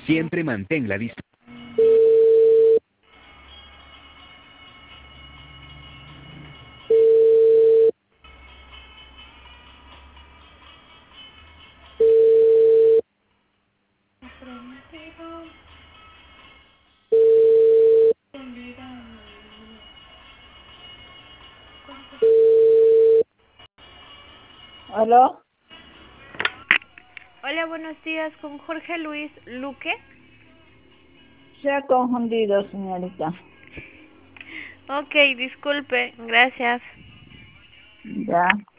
Siempre mantén la distancia. ¿Aló? Hola, buenos días, con Jorge Luis Luque. Se ha confundido, señorita. Ok, disculpe, gracias. Ya.